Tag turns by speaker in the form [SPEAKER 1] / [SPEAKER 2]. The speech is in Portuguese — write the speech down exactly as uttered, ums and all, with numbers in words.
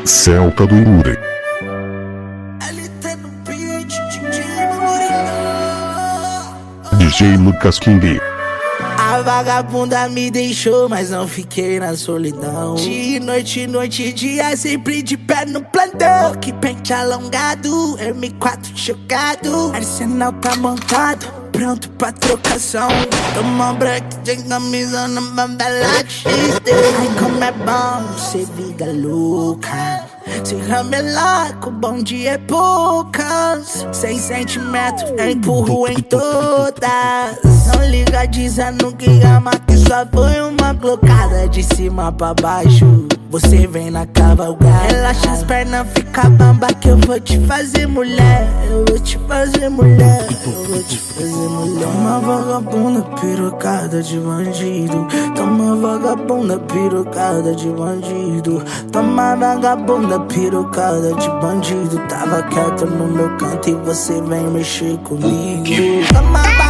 [SPEAKER 1] Celta do Imure. D J Lucas King.
[SPEAKER 2] A vagabunda me deixou, mas não fiquei na solidão. De noite, noite, dia, sempre de pé no plantão. Que pente alongado, M quatro chocado. Arsenal tá montado, pronto pra trocação. Toma um break, tem camisa na bambela X D. Ai, como é bom ser vida louca. Se ramelar com bom de épocas. Sem sentimento, empurro em todas. Não liga dizendo que ama, que só foi uma glocada de cima pra baixo. Você vem na cavalgada. Relaxa as pernas, fica bamba que eu vou te fazer mulher. Eu vou te fazer mulher. Eu vou te fazer mulher. Toma vagabunda pirocada de bandido. Toma vagabunda pirocada de bandido. Toma vagabunda pirocada de bandido. Tava quieto no meu canto e você vem mexer comigo. Toma